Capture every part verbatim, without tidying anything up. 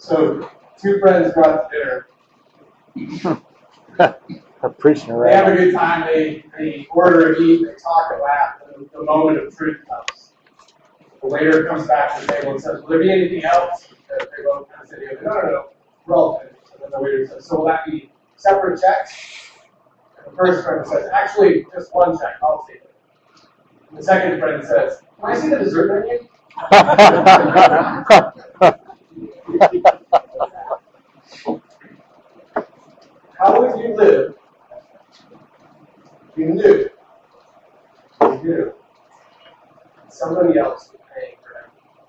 So two friends go out to dinner. Preaching They have a good time. They, they order and eat. They talk and laugh. And the moment of truth comes. The waiter comes back to the table and says, "Will there be anything else?" They both kind of say, "No, no, no. We're all finished." And then the waiter says, "So will that be separate checks?" And the first friend says, "Actually, just one check. I'll take it." And the second friend says, "Can I see the dessert menu?" How would you live if you knew you knew somebody else was paying for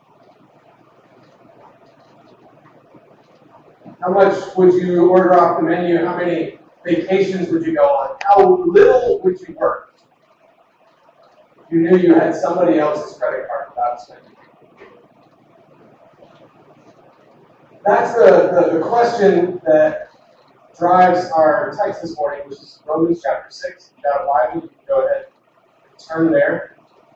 everything? How much would you order off the menu? How many vacations would you go on? How little would you work if you knew you had somebody else's credit card without spending? That's the, the, the question that drives our text this morning, which is Romans chapter six. If you got a Bible, you can go ahead and turn there.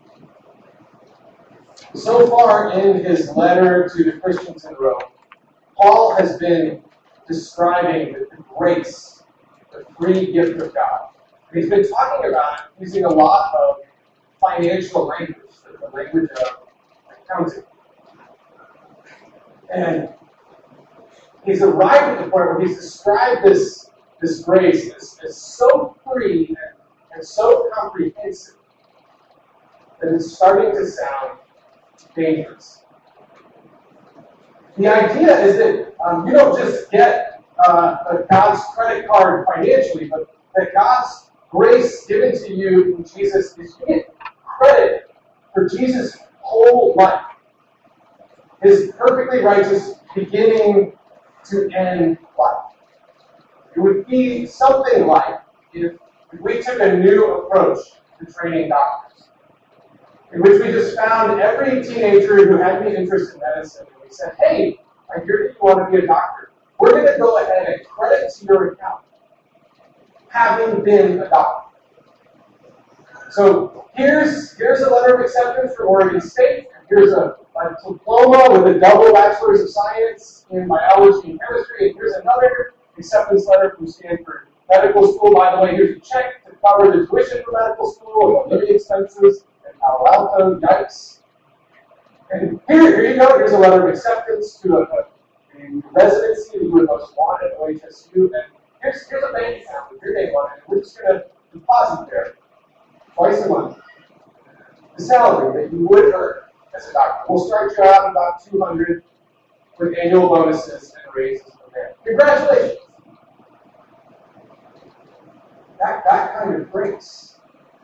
So far in his letter to the Christians in Rome, Paul has been describing the, the grace, the free gift of God. He's been talking about it using a lot of financial language, the, the language of accounting. And he's arrived at the point where he's described this, this grace as, as so free and, and so comprehensive that it's starting to sound dangerous. The idea is that um, you don't just get uh, God's credit card financially, but that God's grace given to you in Jesus is you get credit for Jesus' whole life. His perfectly righteous beginning to end life. It would be something like if, if we took a new approach to training doctors, in which we just found every teenager who had any interest in medicine, and we said, "Hey, I hear that you want to be a doctor. We're going to go ahead and credit to your account having been a doctor." So here's, here's a letter of acceptance from Oregon State, and here's a, a diploma with a double bachelor's of science in biology and chemistry, and here's another acceptance letter from Stanford Medical School. By the way, here's a check to cover the tuition for medical school and the living expenses in Palo Alto. Yikes. And here, here you go. Here's a letter of acceptance to a, a, a residency that you would most want at O H S U. And here's, here's a bank account with your name on it. And we're just going to deposit there twice a month the salary that you would earn as a doctor. We'll start you out at about two hundred with annual bonuses and raises from there. Congratulations. That, that kind of grace,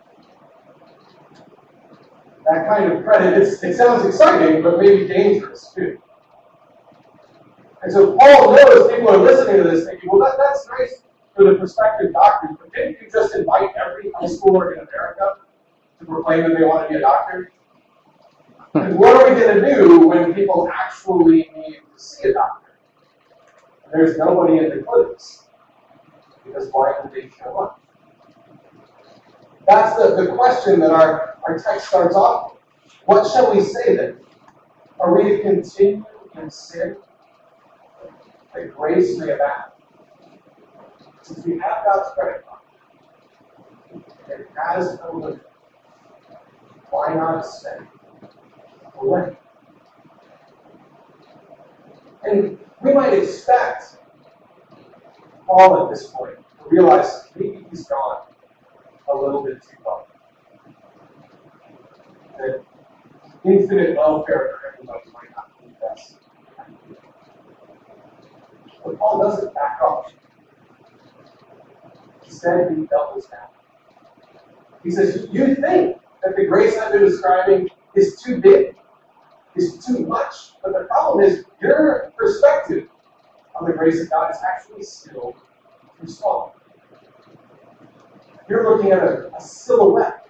that kind of credit, it's, it sounds exciting, but maybe dangerous too. And so Paul knows people are listening to this thinking, well, that, that's nice for the prospective doctors, but didn't you just invite every high schooler in America to proclaim that they want to be a doctor? And what are we going to do when people actually need to see a doctor? And there's nobody in the clinics, because why would they show up? That's the, the question that our, our text starts off with. What shall we say then? Are we to continue in sin that grace may abound? Since we have God's credit card, and it has no limit, why not spend away? And we might expect Paul at this point to realize maybe he's gone a little bit too far. That infinite welfare for everybody might not be best. But Paul doesn't back off. Instead, he doubles down. He says, you think that the grace I've been describing is too big, is too much, but the problem is your perspective on the grace of God is actually still too small. You're looking at a, a silhouette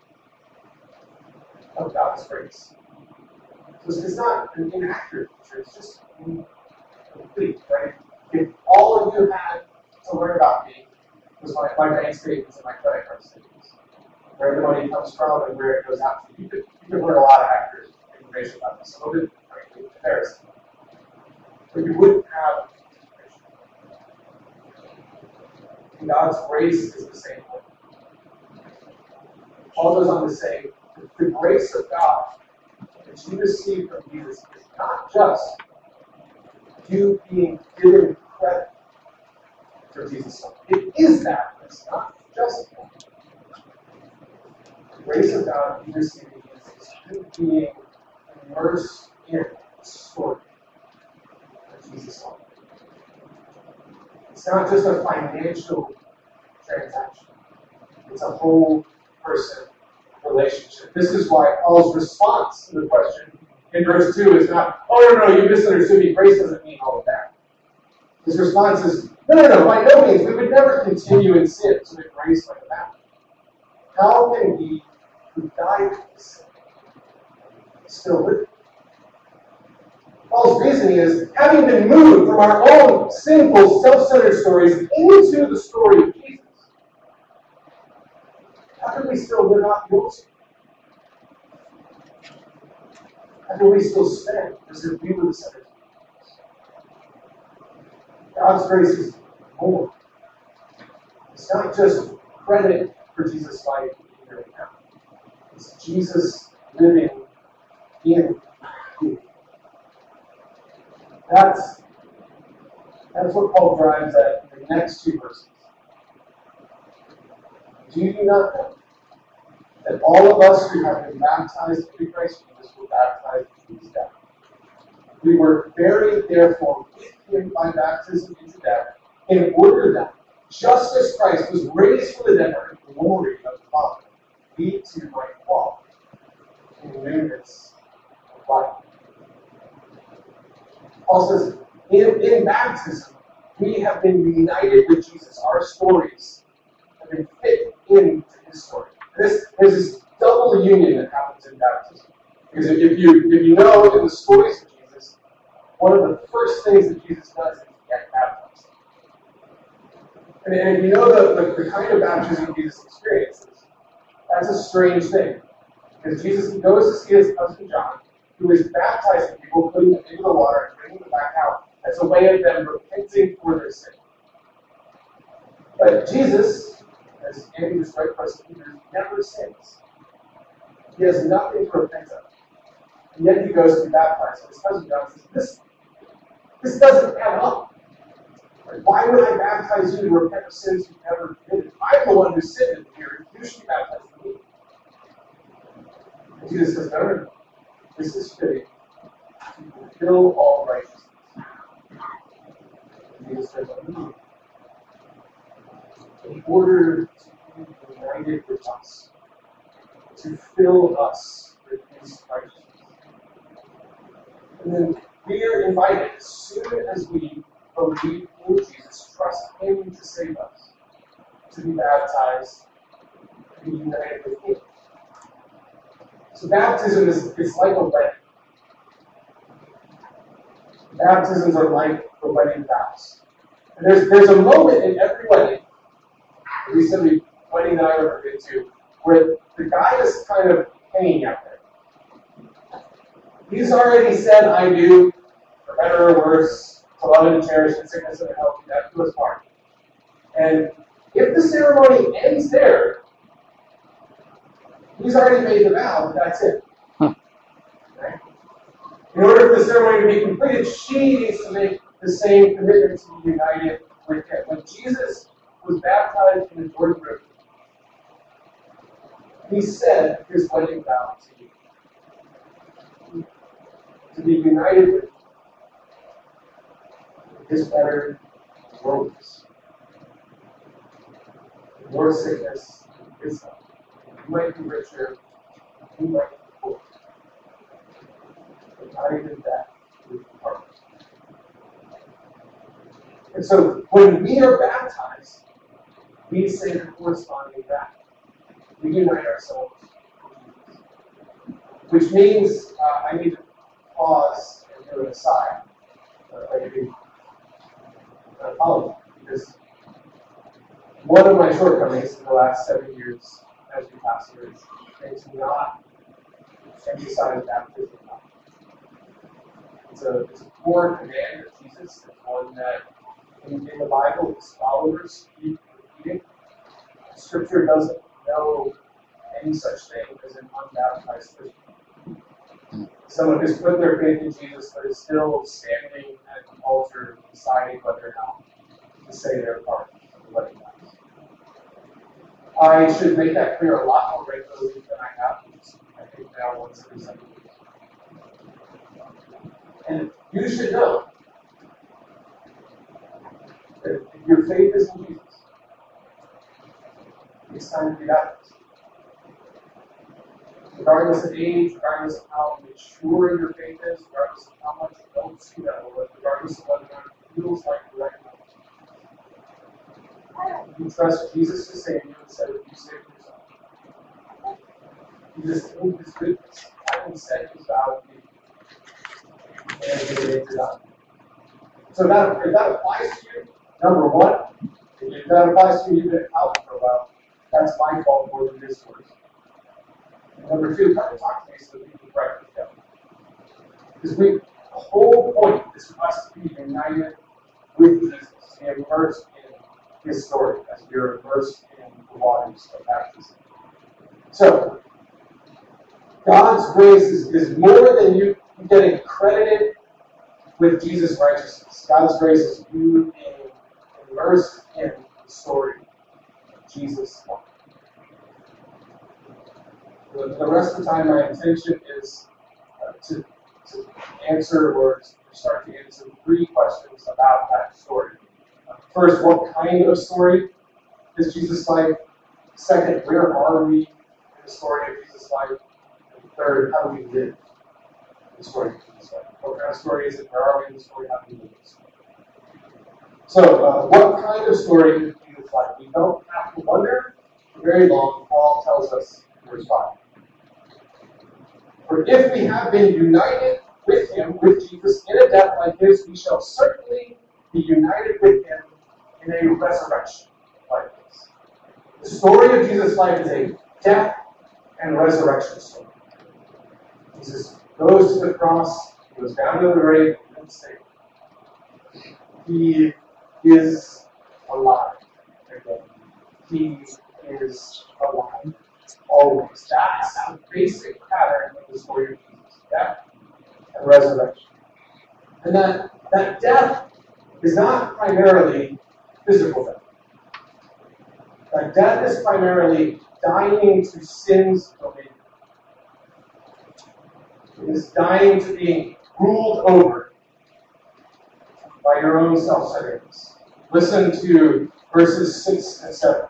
of God's grace. So it's not an inaccurate picture, it's just incomplete, right? If all of you had to learn about me was my, my bank statements and my credit card statements, where the money comes from and where it goes out to, you could, you could learn a lot of accurate information about this. A little bit frankly, embarrassing. or you wouldn't have and God's grace is the same way. Paul goes on to say, the grace of God that you receive from Jesus is not just you being given credit for Jesus' Son. It is that, but it's not just that. The grace of God you receive from Jesus is you being immersed in the story of Jesus' Son. It's not just a financial transaction. It's a whole person relationship. This is why Paul's response to the question in verse two is not, oh, no, no, you misunderstood me. Grace doesn't mean all of that. His response is, no, no, no, by no means. We would never continue in sin so that grace might abound. How can we who died for sin still live? Paul's reasoning is, having been moved from our own sinful, self-centered stories into the story of Jesus, how can we still live out guilty? How can we still stand as if we were the sinners? God's grace is more. It's not just credit for Jesus' life in your account. It's Jesus living in you. That's, that's what Paul drives at in the next two verses. Do you not know that all of us who have been baptized into Christ Jesus were baptized into his death? We were buried, therefore, with him by baptism into death, in order that, just as Christ was raised from the dead by the glory of the Father, we too might walk in newness of life. Paul says, in, in baptism, we have been united with Jesus. Our stories have been fit into his story. This, there's this double union that happens in baptism. Because if you, if you know in the stories of Jesus, one of the first things that Jesus does is get baptized. And, and if you know the, the, the kind of baptism Jesus experiences, that's a strange thing. Because Jesus goes to see his cousin John, who is baptizing people, putting them into the water and bringing them back out as a way of them repenting for their sin. But Jesus, as Andy just read for us, never sins. He has nothing to repent of. And yet he goes to be baptized. And his cousin John says, this, this doesn't add up. Like, why would I baptize you to repent of sins you've never committed? I'm the one who sinned here. You should be baptized for me. And Jesus says, no, no, no. This is fitting to fulfill all righteousness. And Jesus says, in order to be united with us, to fill us with his righteousness. And then we are invited, as soon as we believe in Jesus, trust him to save us, to be baptized, to be united with him. So baptism is, is like a wedding. Baptisms are like the wedding vows. And there's, there's a moment in every wedding, at least every wedding that I've ever been to, where the guy is kind of hanging out there. He's already said, I do, for better or worse, to love and cherish in sickness and in health, that to his part. And if the ceremony ends there, he's already made the vow, but that's it. Huh. Right? In order for the ceremony to be completed, she needs to make the same commitment to be united with him. When Jesus was baptized in the Jordan River, he said his wedding vow to you. To be united with his better works. Your sickness, his health. You might be richer, you might be poor. But not even that is the part. And so when we are baptized, we say the corresponding back. We unite ourselves with Jesus. Which means uh, I need to pause and do an aside. Uh, I do an apology. Because one of my shortcomings in the last seven years as your pastor is to not emphasize baptism. It's a, it's a core command of Jesus. It's one that in, in the Bible, his followers keep repeating. Scripture doesn't know any such thing as an unbaptized Christian. Someone who's put their faith in Jesus but is still standing at the altar deciding whether or not to say their part of the wedding vows. I should make that clear a lot more regularly than I have. I think now once every seven weeks. And you should know that if your faith is in Jesus, it's time to be baptized. Regardless of age, regardless of how mature your faith is, regardless of how much else you know, regardless of whether or not it feels like the right now. You trust Jesus to save you instead of you saving yourself. You just think his goodness, having said his vow to you. And it is done. So that, if that applies to you, number one, if that applies to you, you've been out for a while. That's my fault more than this was. And number two, come and talk to me so that we can correct each other. Because we, the whole point is for us to be united with Jesus, to be immersed in his story, as we are immersed in the waters of baptism. So, God's grace is, is more than you getting credited with Jesus' righteousness. God's grace is you being immersed in the story of Jesus' life. The, the rest of the time, my intention is uh, to, to answer or to start to answer three questions about that story. Uh, first, what kind of story is Jesus' life? Second, where are we in the story of Jesus' life? And third, how do we live the story of Jesus' life? What kind of story is it? Where are we in the story? How do we live the story? So, uh, what kind of story is Jesus' life? We don't have to wonder for very long. Paul tells us in verse five. For if we have been united with him, with Jesus, in a death like his, we shall certainly be united with him in a resurrection like this. The story of Jesus' life is a death and resurrection story. Jesus goes to the cross, he goes down to the grave, and stay. He is alive again. He is alive always. That's the basic pattern of the story of Jesus. Death and resurrection. And that, that death is not primarily physical death. That death is primarily dying to sin's domain. It is dying to being ruled over by your own self-centeredness. Listen to verses six and seven.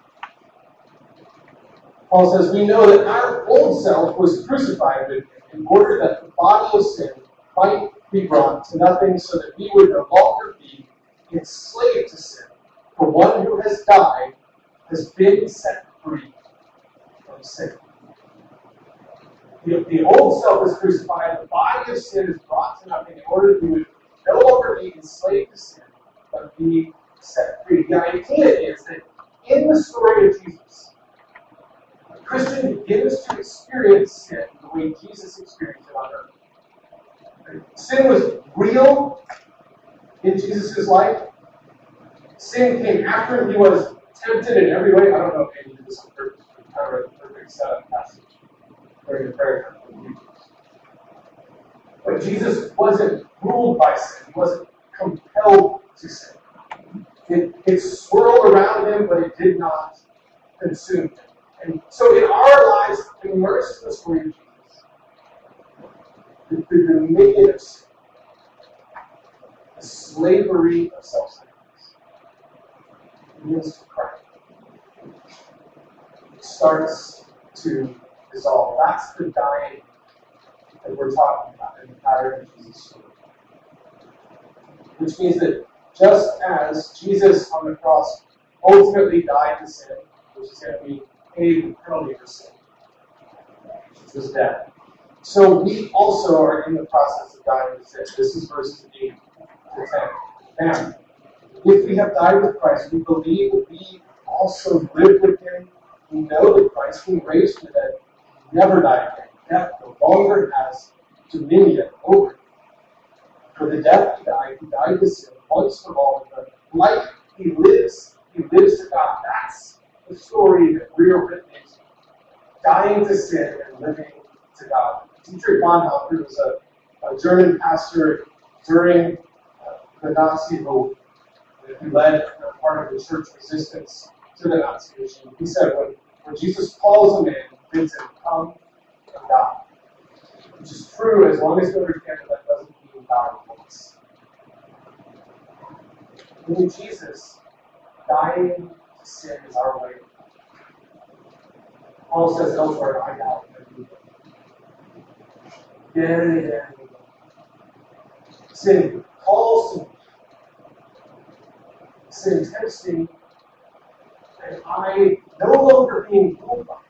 Paul says, we know that our old self was crucified with him in order that the body of sin might be brought to nothing, so that we would no longer be enslaved to sin. For one who has died has been set free from sin. The, the old self is crucified, the body of sin is brought to nothing in order that we would no longer be enslaved to sin, but be set free. The idea is that in the story of Jesus, a Christian begins to experience sin the way Jesus experienced it on earth. Sin was real in Jesus' life. Sin came after he was tempted in every way. I don't know if Andy did this on purpose, but kind of a perfect setup passage during the prayer time. But Jesus wasn't ruled by sin. He wasn't compelled to sin. It, it swirled around him, but it did not consume him. And so in our lives, immersed in the story of Jesus, the, the dominion of sin, the slavery of self-centeredness, begins to crack. It starts to dissolve. That's the dying that we're talking about in the pattern of Jesus' story. Which means that just as Jesus on the cross ultimately died to sin, which is going to be paid the penalty for sin, which was death, so we also are in the process of dying to sin. This is verses eight to ten. Now, if we have died with Christ, we believe that we also live with him. We know that Christ, being raised from the dead, never died again. Death no longer has dominion over him. For the death he died, he died to sin once for all. The life he lives, he lives to God. That's the story that we are written into. Dying to sin and living to God. Dietrich Bonhoeffer was a, a German pastor during uh, the Nazi rule. He led uh, part of the church resistance to the Nazi regime. He said, when, when Jesus calls a man, he bids him come and die. Which is true as long as we understand that that doesn't mean God wants. In Jesus, dying to sin is our way. Paul says elsewhere, I doubt every day. Again and again and again. Sin calls to me. Sin tempts me. And I, no longer being ruled by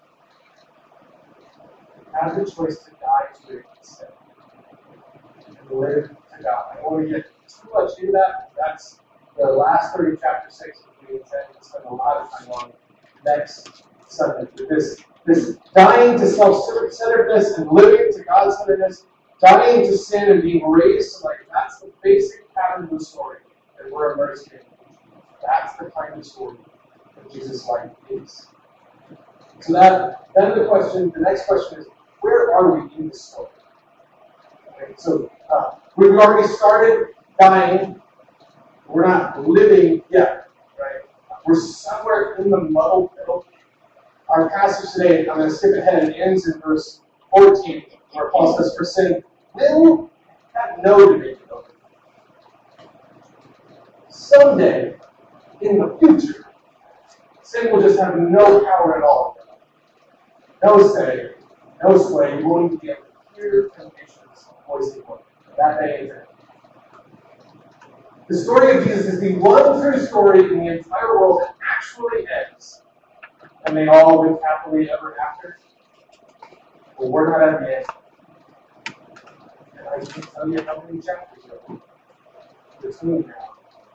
it, have the choice to die to it instead. And live to God. I don't want to get too much into that. That's the last thirty of chapter six, which we intend to spend a lot of time on next Sunday. This, this dying to self-centeredness and living to God-centeredness, dying to sin and being raised to life, that's the basic pattern of the story that we're immersed in. That's the kind of story that Jesus' life is. So that, then the question, the next question is, where are we in the story? Okay, so uh, we've already started dying. We're not living yet, right? We're somewhere in the muddle middle. Our passage today, I'm going to skip ahead, and ends in verse fourteen, where Paul says, for sin will have no dominion over you. Someday, in the future, sin will just have no power at all. No say, no sway. You won't even be able to hear temptation's voice anymore. That day is it. The story of Jesus is the one true story in the entire world that actually ends. And they all live happily ever after. But we're not at the end. And I can't tell you how many chapters are between now.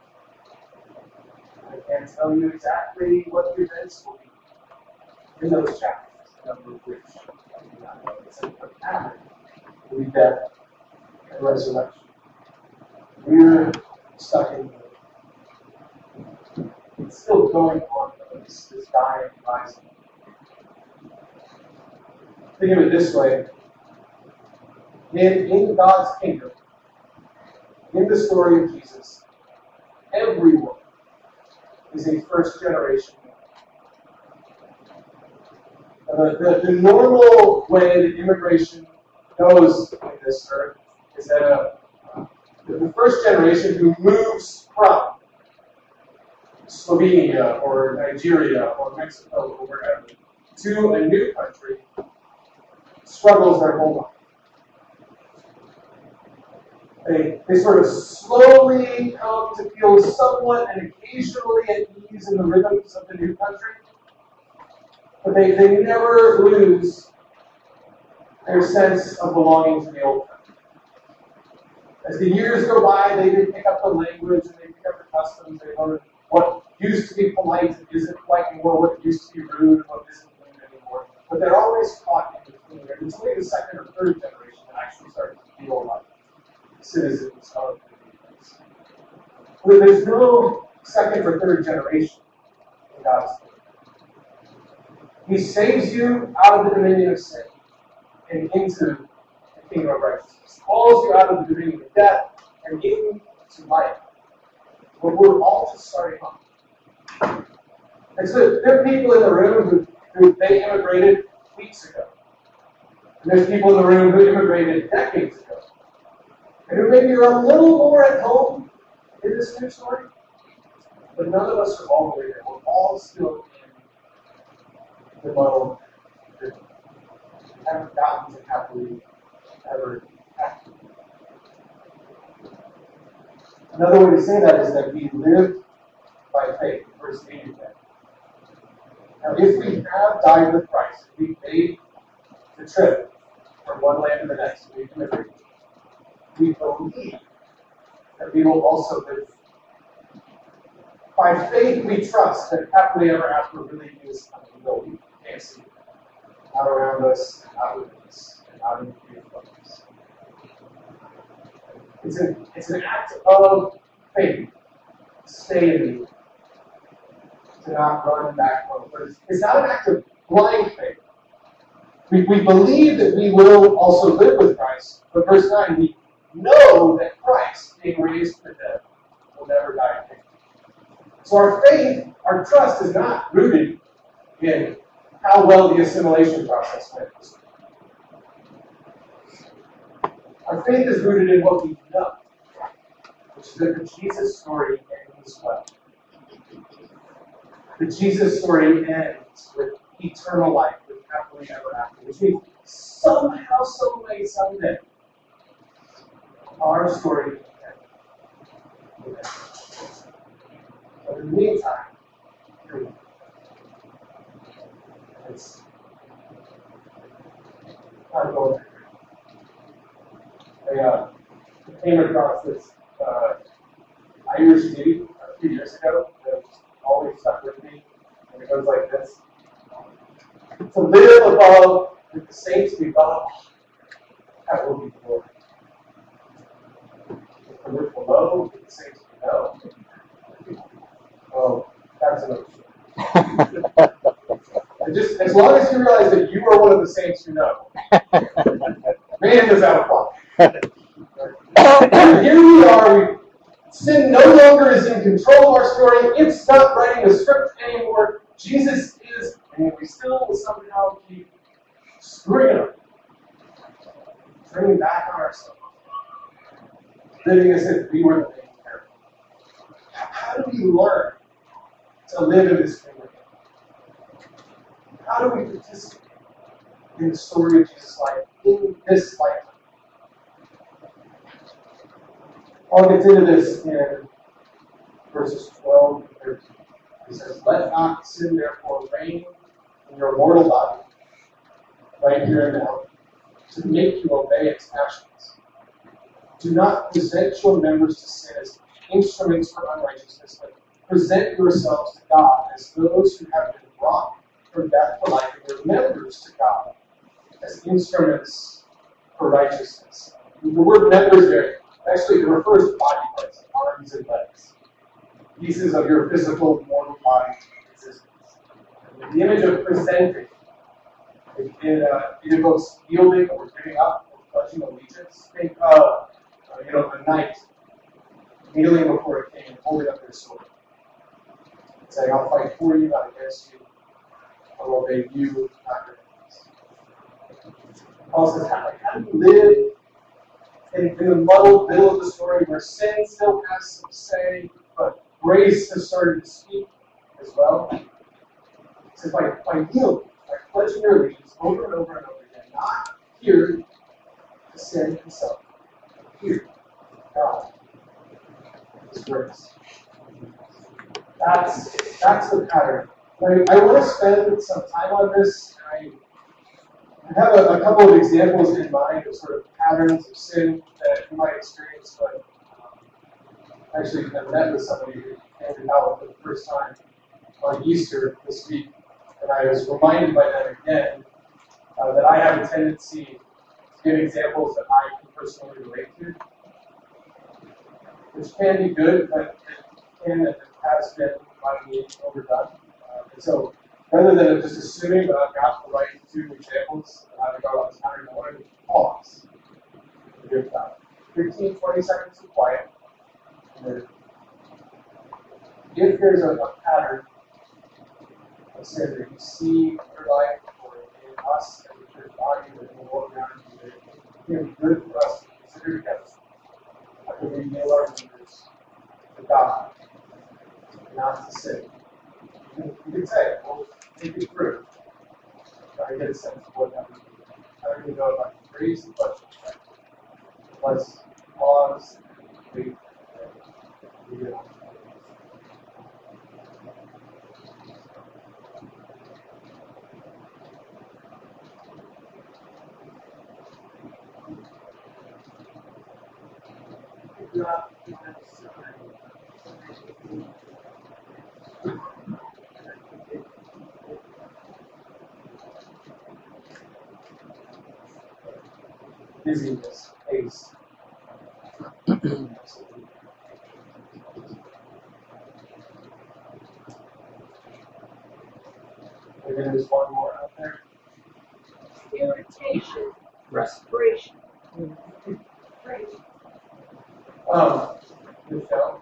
I can't tell you exactly what the events will be in those chapters, number of which I do not know. It's a pattern. Will be death and resurrection. We're stuck in the middle. It's still going on, though, this, this dying and rising. Think of it this way. In, in God's kingdom, in the story of Jesus, everyone is a first generation. Uh, the, the normal way that immigration goes in this earth is that a, uh, the first generation who moves from Slovenia or Nigeria or Mexico or wherever to a new country struggles their whole life. They, they sort of slowly come to feel somewhat and occasionally at ease in the rhythms of the new country, but they, they never lose their sense of belonging to the old country. As the years go by, they, they pick up the language and they pick up the customs. They learn what used to be polite and isn't polite anymore, what used to be rude and what isn't rude anymore. But they're always caught in between there. It's only the second or third generation that actually starts to feel like citizens of the place. But there's no second or third generation in God's kingdom. He saves you out of the dominion of sin and into the kingdom of righteousness. He calls you out of the dominion of death and into life. But we're all just starting off. And so there are people in the room who, who they immigrated weeks ago. And there's people in the room who immigrated decades ago. And who maybe are a little more at home in this new story. But none of us are all the way there. We're all still in the muddle. We haven't gotten to happily ever after. Another way to say that is that we live by faith. Verse eight again. Now, if we have died with Christ, if we made the trip from one land to the next, we immigrated, we believe that we will also live. By faith, we trust that happily ever after really is coming. Though we can't see it. Out around us, and out within us, and out in the view of us. It's an, it's an act of faith. Stay in me. To not run back home. But it's, it's not an act of blind faith. We, we believe that we will also live with Christ, but verse nine, we know that Christ, being raised from the dead, will never die again. So our faith, our trust is not rooted in how well the assimilation process went. Our faith is rooted in what we know, which is that the Jesus story ends well. The Jesus story ends with eternal life, with happily ever after, which means somehow, some way, someday, our story will end. But in the meantime, here we go. It's not going there. I uh, came across this uh, Irish movie a few years ago that always stuck with me, and it goes like this. To live above with the saints above, that will be glory. To live below with the saints below, oh, that's another story. And just as long as you realize that you are one of the saints who know, man, does that apply. And here we are. Sin no longer is in control of our story. It's not writing a script anymore. Jesus is, and we still somehow keep screwing it up, turning back on ourselves, living as if we were the main character. How do we learn to live in this kingdom? How do we participate in the story of Jesus' life in this lifetime? Paul gets into this in verses twelve and thirteen. He says, let not sin therefore reign in your mortal body, right here and now, to make you obey its passions. Do not present your members to sin as instruments for unrighteousness, but present yourselves to God as those who have been brought from death to life, and your members to God as instruments for righteousness. The word members there, actually, it refers to body parts, arms and legs. Pieces of your physical, mortal body existence. And the image of presenting, it, it, uh, it evokes yielding or giving up, or pledging allegiance. Think of, uh, you know, a knight kneeling before a king and holding up their sword, saying, I'll fight for you, not against you. I'll obey you, not your enemies. Paul says, how, how do you live in, in the muddled middle of the story where sin still has some say, but grace has started to speak as well? He says, by, by yielding, by pledging your allegiance over and over and over again, not here to sin himself, but here, God, His grace. That's, that's the pattern. I, I want to spend some time on this. I, I have a, a couple of examples in mind of sort of patterns of sin that you might experience, but um, actually I met with somebody who came to Howell for the first time on Easter this week, and I was reminded by them again uh, that I have a tendency to give examples that I can personally relate to, which can be good, but it can and it has been by me overdone. Uh, and so rather than just assuming that I've got the right two examples, I would go out and I want to pause and give about fifteen, twenty seconds of quiet. And then if there's a, a pattern of sin that you see in your life or in us as a church body or in the world around you, that it can be good for us to consider together. After we nail our leaders to God, not to sin. You can say, well, take it through. Try to get a sense of what that would be. How do we know if I can raise the question? Let's pause, wait, and read it on. Busyness, pace. Again, there's one more out there. Irritation, respiration. Great. Um, Michelle,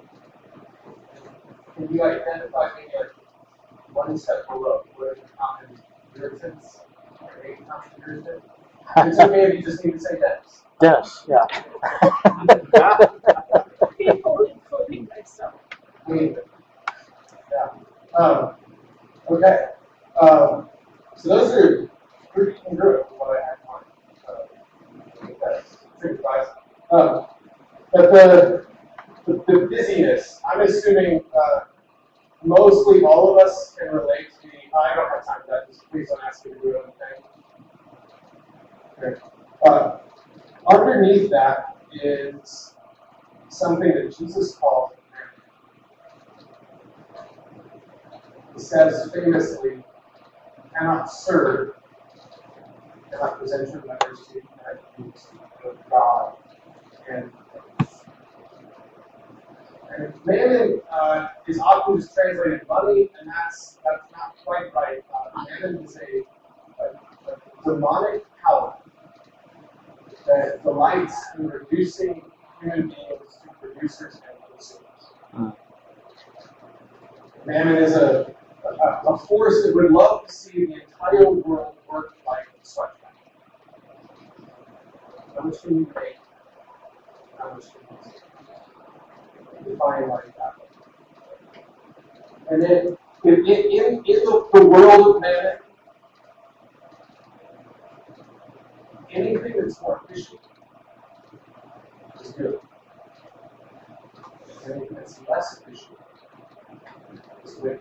can you identify maybe like one step below where the common irritants or eight common irritants? It's okay if you just need to say Dennis. Dennis, yeah. People, including myself. I mean, yeah. Um, okay. Um, so those are pretty congruent with what I had on. Uh, that's pretty advice. Um, but the, the the busyness, I'm assuming uh, mostly all of us can relate to the. I don't have time for that. Just please don't ask me to do it on the thing. Okay. Uh, underneath that is something that Jesus called. He says famously, cannot serve, cannot present your members to of God. And, and mammon uh, is often just translated money, and that's that's not quite right. Uh, mammon is a, a, a demonic power that delights in reducing human beings to producers and consumers. Mm. Mammon is a A, a force that would love to see the entire world work like a sweat factory. How much can you make? How much can you make? Define like that. And then in, in, in the, the world of mammon, anything that's more efficient is good. Anything that's less efficient is wicked.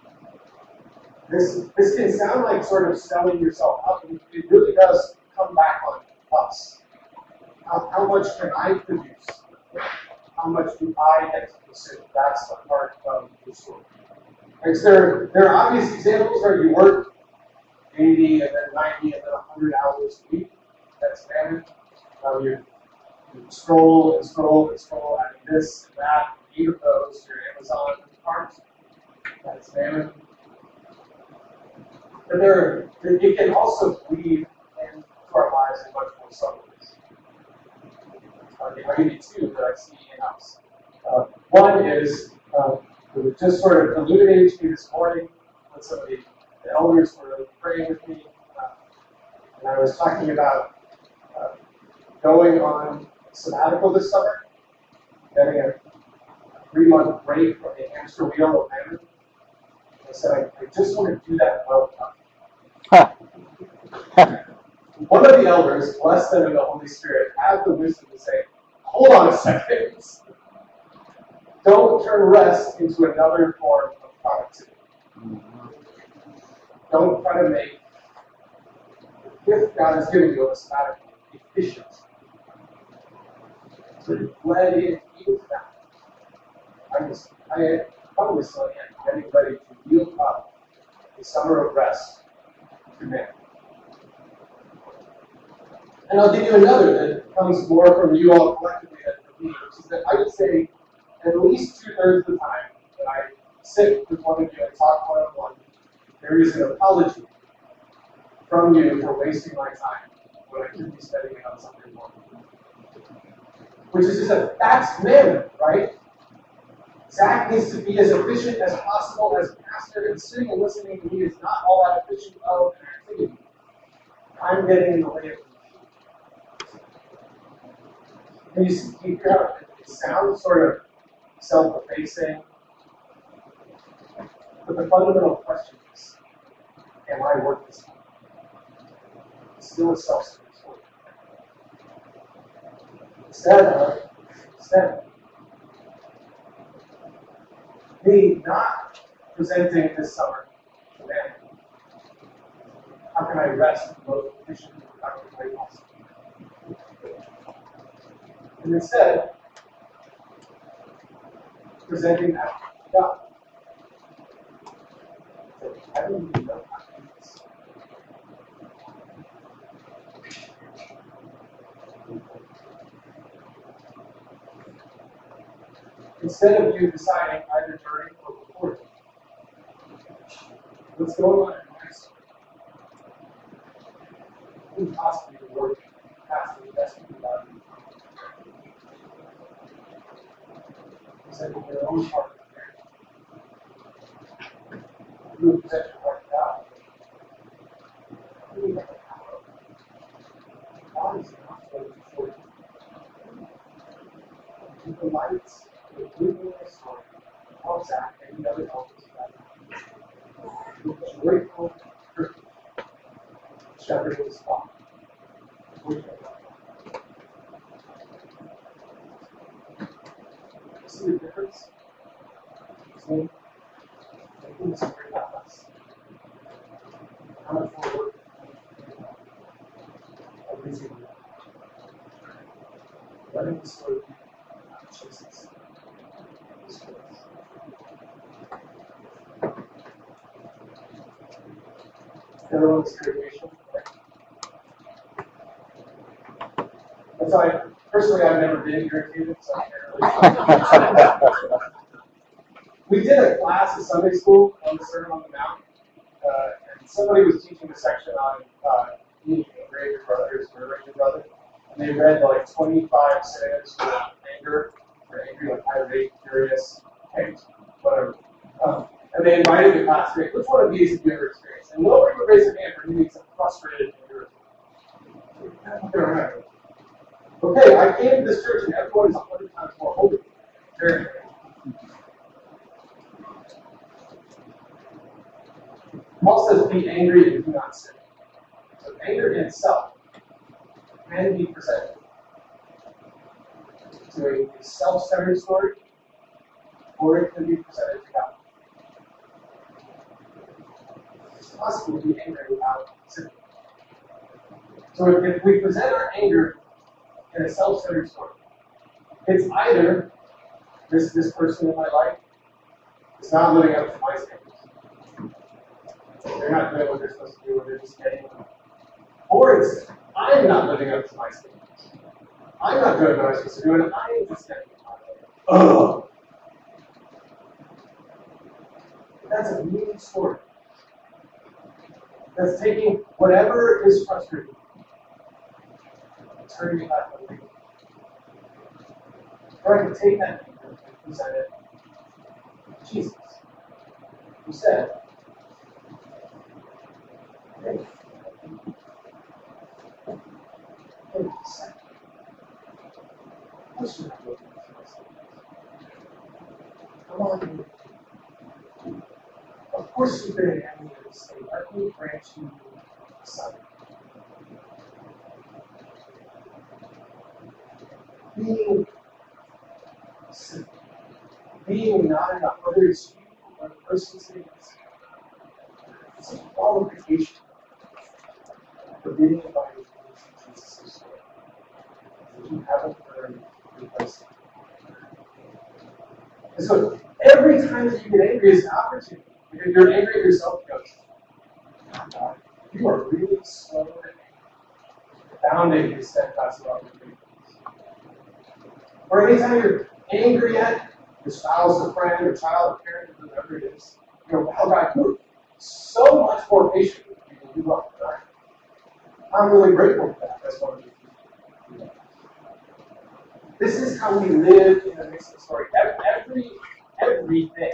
This, this can sound like sort of selling yourself up, and it really does come back on us. How, how much can I produce? How much do I get to consume? That's the heart of the story. And so there, there are obvious examples where you work eighty and then ninety and then one hundred hours a week. That's mammon. Um, you, you scroll and scroll and scroll, adding this and that, eight of those to your Amazon cart. That's mammon. But there, it can also bleed into our lives in much more subtle ways. Okay, I'll give you two that I see in us. Uh, one is, uh, it was just sort of illuminated to me this morning when some of the, the elders were praying with me. Uh, and I was talking about uh, going on sabbatical this summer, getting a three-month break from the hamster wheel of mammon. I said, I, I just want to do that well enough. Huh. One of the elders, blessed them in the Holy Spirit, had the wisdom to say, hold on a second. Don't turn rest into another form of productivity. Don't try to make the gift God has given you a sabbatical efficient. So you bled in into that. I just, I probably still am getting ready to yield up the summer of rest to man. And I'll give you another that comes more from you all collectively than from me, which is that I would say at least two-thirds of the time that I sit with one of you and talk one-on-one, there is an apology from you for wasting my time when I could be spending it on something more. Which is just a, that's mammon, right? Zach needs to be as efficient as possible as a pastor, and sitting and listening to me is not all that efficient of an activity. I'm getting in the way of it. And you see, you hear how it sounds sort of self-effacing, but the fundamental question is, am I worth this time? It's still a self-service work. Instead of, instead me not presenting this summer to them, how can I rest in the most efficient and productive way possible? And instead, presenting that to God. So, I don't even know how to do this. instead of you deciding either during or before. What's going on in my story? Couldn't possibly be work past the best of the body. It's like in their own part of the marriage. You present your heart to God. You have the power. God is not going for you. Keep the lights, the goodness, or helps out any other help is better. With joyful privilege, shepherd his flock. See the difference? See? Making this great about us. How much more work everything we have. Letting the story be Jesus. The other one is creation. That's why, personally, I've never been irritated, so I can't really. We did a class at Sunday school on the Sermon on the Mount, uh, and somebody was teaching a section on uh, being angry at your brother, is murdering your brother, and they read like twenty-five synonyms for anger, for angry, like irate, furious, hate, whatever. Um, and they invited the class to make, which one of these have you ever experienced? And nobody would raise their hand for being frustrated and irritable. Okay, I came to this church and everyone is a hundred times more holy. Very good. Paul says, be angry and do not sin. So anger in itself can be presented to a self-centered story, or it can be presented to God. It's possible to be angry without sinning. So if, if we present our anger in a self-centered story, it's either this, this person in my life is not living up to my standards. They're not doing what they're supposed to do, or they're just getting them. Or it's, I'm not living up to my standards. I'm not doing what I'm supposed to do, and I am just getting them. Ugh. That's a mean story. That's taking whatever is frustrating and turning it back on me. Or I can take that anger and present it to Jesus, who said, hey, hey, second. Of course you're not looking at myself. Come on, of course you've been an enemy of the state. Let me grant you a son. Being simple. Being not enough, whether it's you or the person sitting next to you. It's a qualification for being invited into Jesus' story. That you haven't earned your place. And so every time that you get angry is an opportunity. If you're angry at yourself, you go, God, you are really slow and angry. Bounding is steadfast about your faithfulness. Or anytime you're angry at your spouse, or friend, or child, or parent, or whoever it is, you go, wow, God, you're so much more patient with me than you are. Right? I'm really grateful for that. That's one of the things. This is how we live in the midst of the story. Every, everything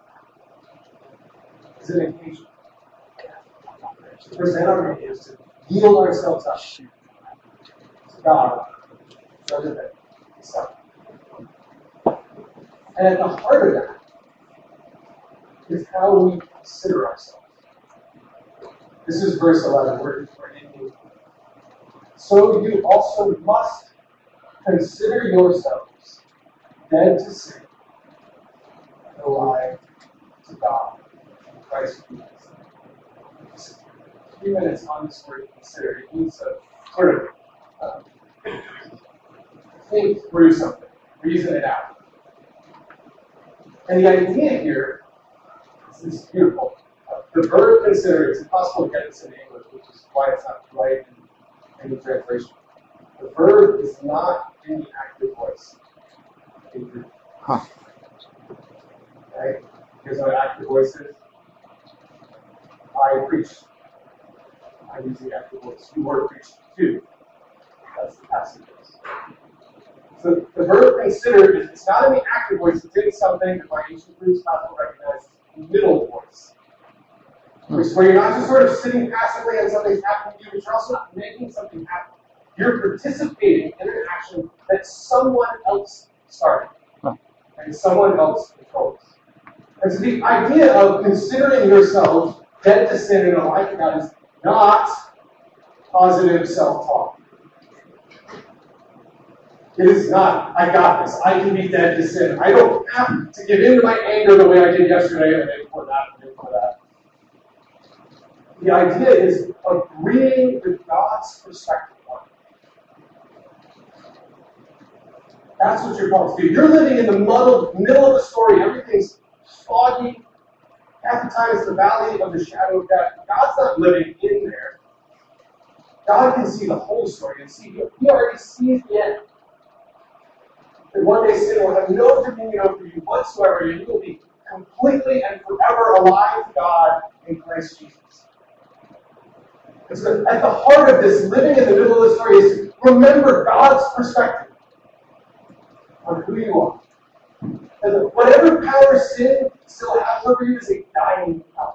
is an occasion to present our hands, to yield ourselves up to God, rather than self. And at the heart of that is how we consider ourselves. This is verse eleven. We're, we're ending. So you also must consider yourselves dead to sin and alive to God in Christ Jesus. A few minutes on this word consider. It means to sort of uh, think through something, reason it out. And the idea here is, is beautiful. Uh, the verb consider, it's impossible to get this in English, which is why it's not right in any translation. The verb is not in the active voice in Greek. Huh. Right? Here's my active voices. I preach. I use the active voice. You were preached too. That's the passive voice. So the verb consider is it's not in the active voice, it's in something that my ancient roots class will recognize middle voice. Which where you're not just sort of sitting passively and something's happening to you, but you're also not making something happen. You're participating in an action that someone else started. And someone else controls. And so the idea of considering yourself dead to sin and alive to God is not positive self-talk. It is not, I got this, I can be dead to sin. I don't have to give in to my anger the way I did yesterday, or the day before that, or the day before that. The idea is agreeing with God's perspective on it. That's what you're called to do. You're living in the muddled middle of the story. Everything's foggy. Half the time it's the valley of the shadow of death. God's not living in there. God can see the whole story and see you. He already sees the end. And one day sin will have no dominion over you whatsoever, and you will be completely and forever alive to God in Christ Jesus. And so at the heart of this, living in the middle of the story, is remember God's perspective on who you are. And whatever power sin still has over you is a dying power.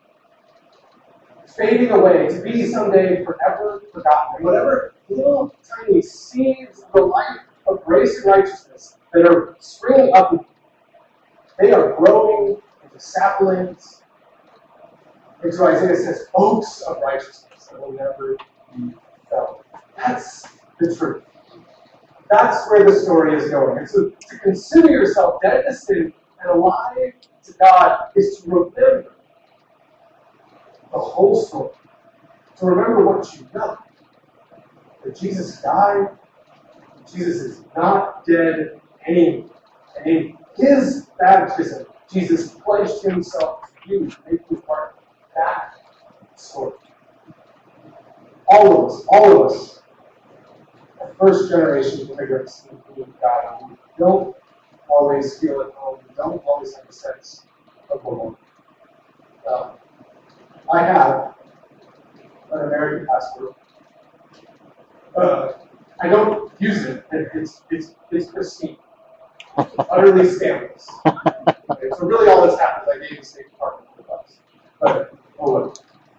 Fading away to be someday forever forgotten. And whatever little tiny seeds of the life of grace and righteousness that are springing up, they are growing into saplings, into Isaiah says, oaks of righteousness that will never be felled. That's the truth. That's where the story is going. And so to consider yourself dead to sin and alive to God is to remember the whole story. To remember what you know. That Jesus died. Jesus is not dead anymore. And in his baptism, Jesus pledged himself to you to make you part of that story. All of us, all of us, are first generation immigrants in God. We don't always feel at home. We don't always have a sense of home. Um, I have an American passport. Uh, I don't use it. It's it's it's pristine. It's utterly scandalous. Okay, so really, all that's happened is I gave the State Department the bucks. But oh well.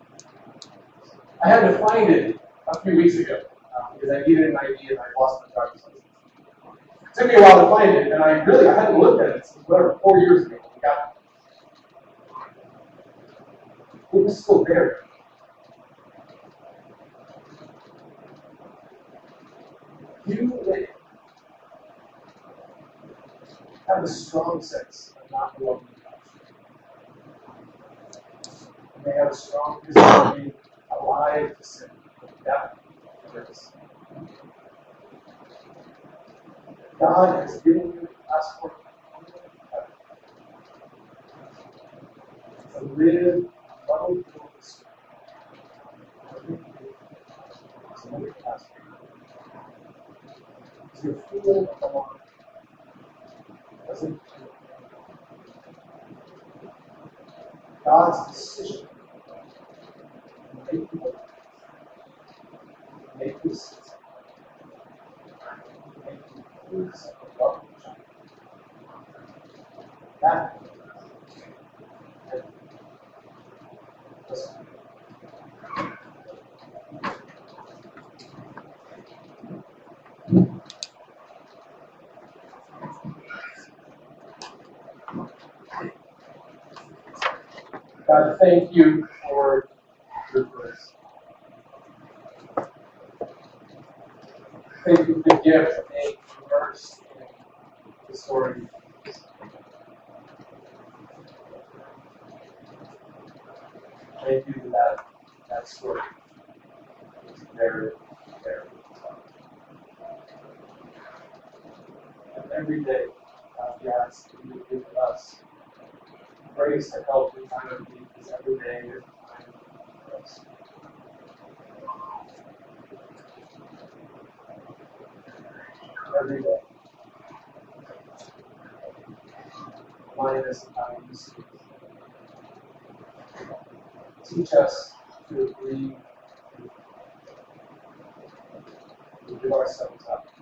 I had to find it a few weeks ago uh, because I needed an I D and I lost my driver's license. It took me a while to find it, and I really I hadn't looked at it since whatever four years ago when we got it. It was still there. You may have a strong sense of not belonging to God. You may have a strong desire to be alive to sin, death, and grace. God has given you a passport to live a muddled focus. It's another passport. Your feeling of belonging doesn't God's decision to make you make you sense, make you his love child. That doesn't God, thank you for your grace. Thank you for the gift of being immersed in the story. Thank you for that, that story. It's very, very tough. And every day, uh, we ask that you would give us grace to help in time of need, because every day is a time for us. Every day. minus times. Teach us to agree to give ourselves up.